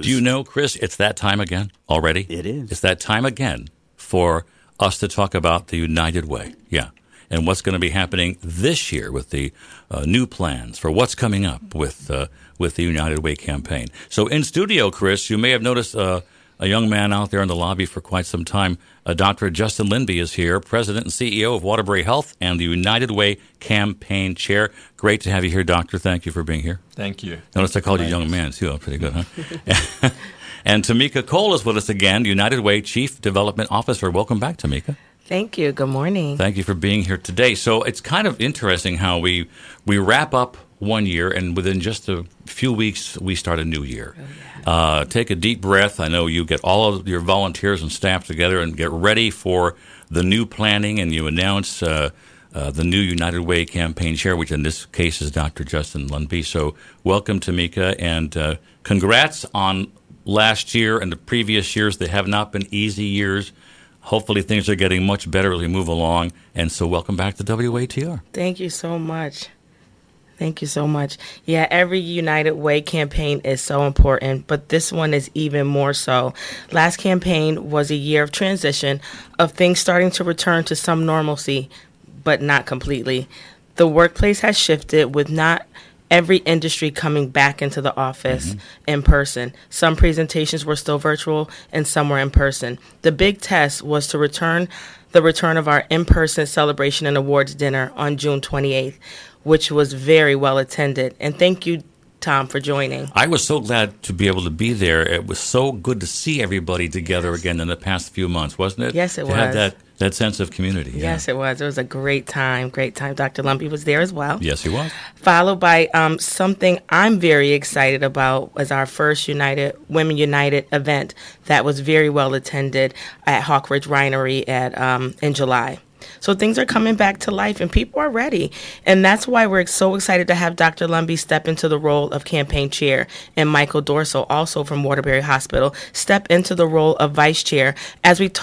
Do you know, Chris, it's that time again already? It is. It's that time again for us to talk about the United Way. Yeah. And what's going to be happening this year with the new plans for what's coming up with the United Way campaign. So in studio, Chris, you may have noticed a young man out there in the lobby for quite some time. Dr. Justin Linby is here, President and CEO of Waterbury Health and the United Way Campaign Chair. Great to have you here, Doctor. Thank you for being here. Thank you. Notice I called you young man, too. Pretty good, huh? And Tamika Cole is with us again, United Way Chief Development Officer. Welcome back, Tamika. Thank you. Good morning. Thank you for being here today. So it's kind of interesting how we wrap up one year, and within just a few weeks, we start a new year. Take a deep breath. I know you get all of your volunteers and staff together and get ready for the new planning, and you announce the new United Way campaign chair, which in this case is Dr. Justin Linby. So welcome, Tamika, and congrats on last year and the previous years. They have not been easy years. Hopefully things are getting much better as we move along. And so welcome back to WATR. Thank you so much. Thank you so much. Yeah, every United Way campaign is so important, but this one is even more so. Last campaign was a year of transition, of things starting to return to some normalcy, but not completely. The workplace has shifted with not every industry coming back into the office in person. Some presentations were still virtual and some were in person. The big test was the return of our in-person celebration and awards dinner on June 28th, which was very well attended. And thank you, Tom, for joining. I was so glad to be able to be there. It was so good to see everybody together again in the past few months, wasn't it? Yes, it was. To have that sense of community. Yes, it was. It was a great time. Great time. Dr. Lumpy was there as well. Yes, he was. Followed by something I'm very excited about as our first Women United event that was very well attended at Hawk Ridge Winery in July. So things are coming back to life and people are ready. And that's why we're so excited to have Dr. Lunby step into the role of campaign chair and Michael Dorso, also from Waterbury Hospital, step into the role of vice chair as we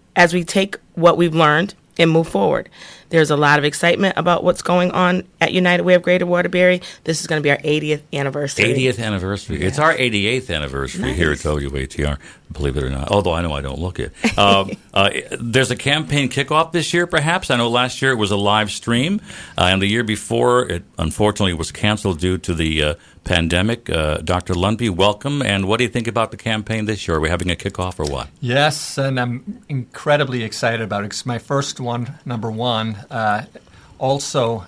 take what we've learned and move forward. There's a lot of excitement about what's going on at United Way of Greater Waterbury. This is going to be our 80th anniversary. 80th anniversary. Yeah. It's our 88th anniversary here at WATR, believe it or not, although I know I don't look it. There's a campaign kickoff this year, perhaps. I know last year it was a live stream, and the year before it unfortunately was canceled due to the pandemic. Dr. Lunby, welcome. And what do you think about the campaign this year? Are we having a kickoff or what? Yes, and I'm incredibly excited about it. It's my first one, number one. Also,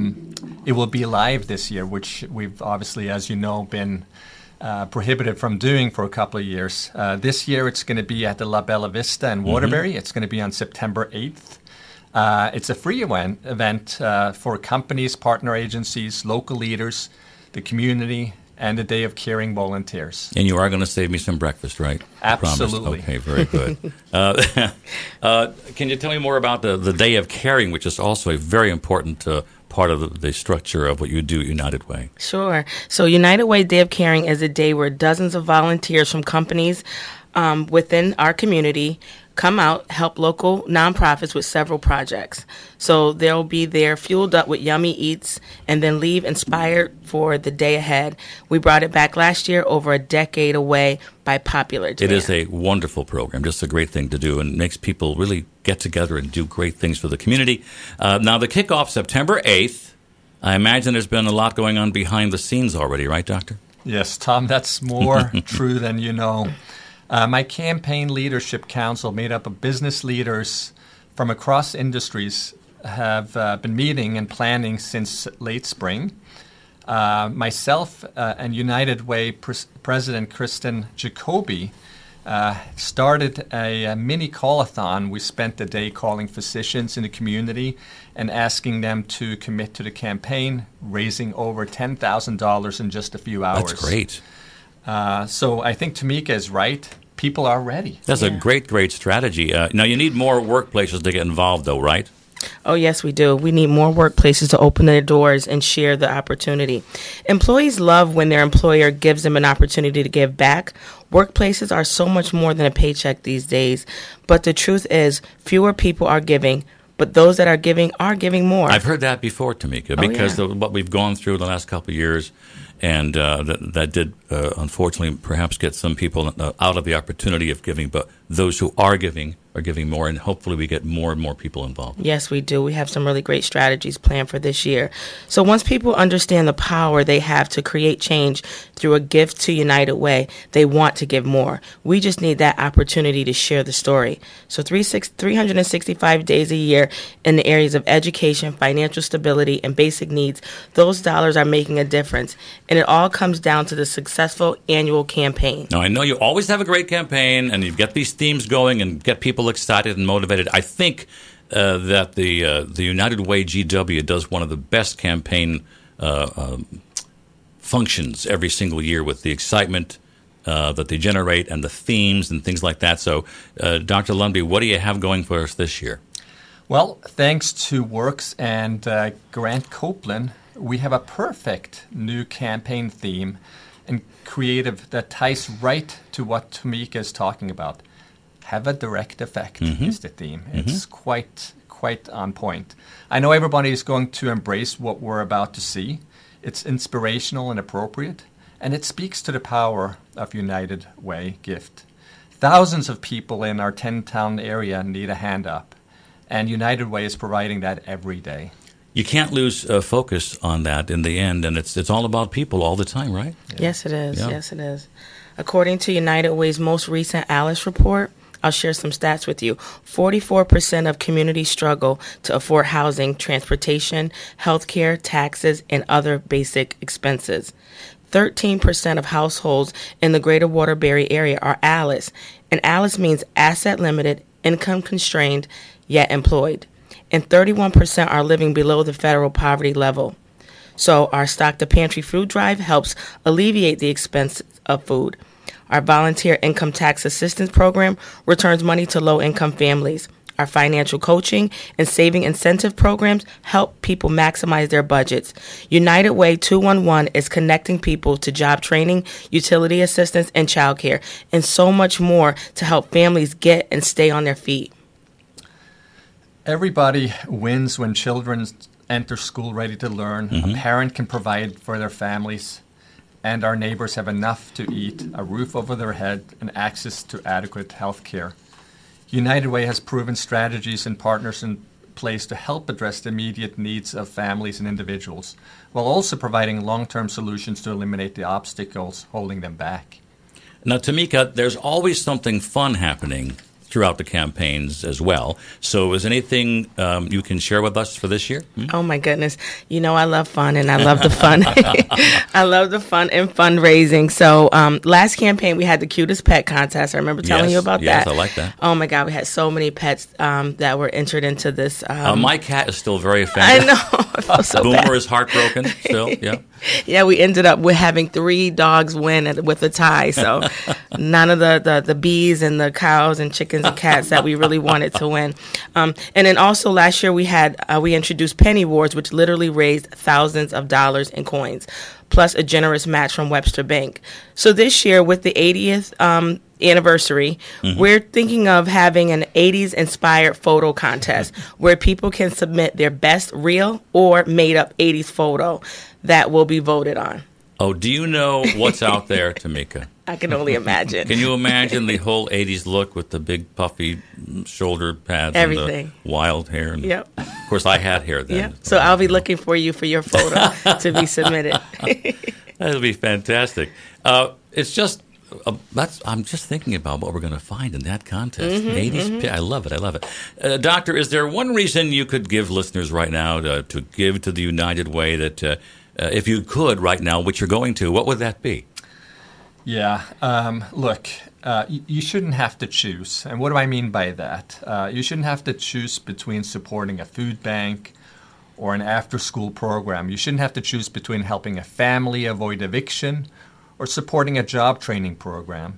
it will be live this year, which we've obviously, as you know, been prohibited from doing for a couple of years. This year, it's going to be at the La Bella Vista in Waterbury. It's going to be on September 8th. It's a free event for companies, partner agencies, local leaders, the community, and a day of caring volunteers. And you are going to save me some breakfast, right? Absolutely. Okay, very good. Can you tell me more about the day of caring, which is also a very important part of the structure of what you do at United Way? Sure. So United Way Day of Caring is a day where dozens of volunteers from companies within our community come out, help local nonprofits with several projects. So they'll be there fueled up with yummy eats and then leave inspired for the day ahead. We brought it back last year, over a decade away, by popular demand. It is a wonderful program, just a great thing to do, and makes people really get together and do great things for the community. Now, the kickoff, September 8th, I imagine there's been a lot going on behind the scenes already, right, Doctor? Yes, Tom, that's more true than you know. My campaign leadership council, made up of business leaders from across industries, have been meeting and planning since late spring. Myself and United Way President Kristen Jacoby started a mini call-a-thon. We spent the day calling physicians in the community and asking them to commit to the campaign, raising over $10,000 in just a few hours. That's great. So I think Tamika is right. People are ready. That's a great strategy. Now, you need more workplaces to get involved, though, right? Oh, yes, we do. We need more workplaces to open their doors and share the opportunity. Employees love when their employer gives them an opportunity to give back. Workplaces are so much more than a paycheck these days. But the truth is, fewer people are giving, but those that are giving more. I've heard that before, Tamika, because of what we've gone through the last couple of years. And that did, unfortunately, perhaps get some people out of the opportunity of giving. But those who are giving more, and hopefully we get more and more people involved. Yes, we do. We have some really great strategies planned for this year. So once people understand the power they have to create change through a gift to United Way, they want to give more. We just need that opportunity to share the story. So 365 days a year in the areas of education, financial stability, and basic needs, those dollars are making a difference. And it all comes down to the successful annual campaign. Now, I know you always have a great campaign, and you get these themes going and get people excited and motivated. I think that the United Way GW does one of the best campaign functions every single year with the excitement that they generate and the themes and things like that. So, Dr. Lundby, what do you have going for us this year? Well, thanks to Works and Grant Copeland, we have a perfect new campaign theme and creative that ties right to what Tamika is talking about. Have a direct effect is the theme. It's quite on point. I know everybody is going to embrace what we're about to see. It's inspirational and appropriate, and it speaks to the power of United Way gift. Thousands of people in our 10-town area need a hand up, and United Way is providing that every day. You can't lose focus on that in the end, and it's all about people all the time, right? Yeah. Yes, it is. Yeah. Yes, it is. According to United Way's most recent ALICE report, I'll share some stats with you. 44% of communities struggle to afford housing, transportation, healthcare, taxes, and other basic expenses. 13% of households in the greater Waterbury area are ALICE, and ALICE means asset limited, income constrained, yet employed. And 31% are living below the federal poverty level. So our Stock the Pantry food drive helps alleviate the expense of food. Our volunteer income tax assistance program returns money to low-income families. Our financial coaching and saving incentive programs help people maximize their budgets. United Way 211 is connecting people to job training, utility assistance, and childcare, and so much more to help families get and stay on their feet. Everybody wins when children enter school ready to learn. A parent can provide for their families, and our neighbors have enough to eat, a roof over their head, and access to adequate health care. United Way has proven strategies and partners in place to help address the immediate needs of families and individuals, while also providing long-term solutions to eliminate the obstacles holding them back. Now, Tamika, there's always something fun happening throughout the campaigns as well. So is anything you can share with us for this year? Oh, my goodness. You know, I love fun, and I love the fun. I love the fun and fundraising. So last campaign, we had the cutest pet contest. I remember telling you about that. Yes, I like that. Oh, my God. We had so many pets that were entered into this. My cat is still very offended. I know. I feel so Boomer bad. is heartbroken still, yeah. Yeah, we ended up with having 3 dogs win with a tie. So none of the bees and the cows and chickens and cats that we really wanted to win. And then also last year we introduced Penny Wars, which literally raised thousands of dollars in coins, plus a generous match from Webster Bank. So this year, with the 80th anniversary, we're thinking of having an 80s inspired photo contest where people can submit their best real or made up 80s photo that will be voted on. Oh, do you know what's out there, Tamika? I can only imagine. Can you imagine the whole 80s look with the big puffy shoulder pads Everything. and the wild hair? And Yep. Of course, I had hair then. Yep. So I'll be looking for you for your photo to be submitted. That'll be fantastic. It's just I'm just thinking about what we're going to find in that contest. 80s, I love it. I love it. Doctor, is there one reason you could give listeners right now to give to the United Way that, if you could right now, which you're going to, what would that be? Yeah. Look, you shouldn't have to choose. And what do I mean by that? You shouldn't have to choose between supporting a food bank or an after-school program. You shouldn't have to choose between helping a family avoid eviction or supporting a job training program.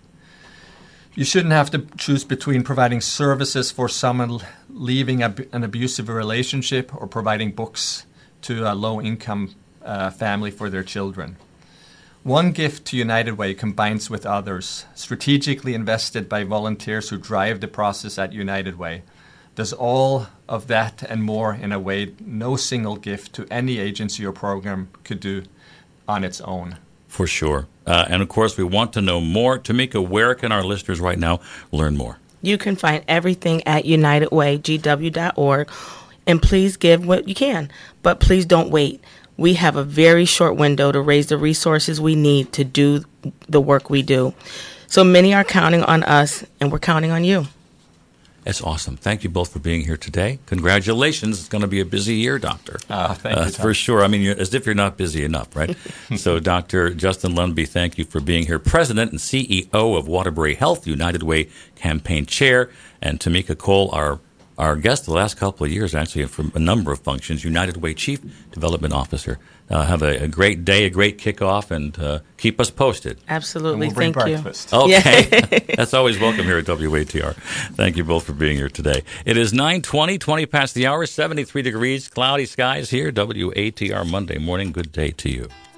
You shouldn't have to choose between providing services for someone leaving an abusive relationship or providing books to a low-income family for their children. One gift to United Way combines with others, strategically invested by volunteers who drive the process at United Way. Does all of that and more in a way no single gift to any agency or program could do on its own. For sure. And, of course, we want to know more. Tamika, where can our listeners right now learn more? You can find everything at UnitedWayGW.org. And please give what you can. But please don't wait. We have a very short window to raise the resources we need to do the work we do. So many are counting on us, and we're counting on you. That's awesome. Thank you both for being here today. Congratulations. It's going to be a busy year, Doctor. Thank you, Tom. For sure. I mean, as if you're not busy enough, right? So, Dr. Justin Lundby, thank you for being here. President and CEO of Waterbury Health, United Way Campaign Chair, and Tamika Cole, our guest the last couple of years, actually, from a number of functions, United Way Chief Development Officer. Have a great day, a great kickoff, and keep us posted. Absolutely. And we'll bring Thank breakfast. you. Okay. That's always welcome here at WATR. Thank you both for being here today. It is 9:20, 20 past the hour, 73 degrees, cloudy skies here, WATR Monday morning. Good day to you.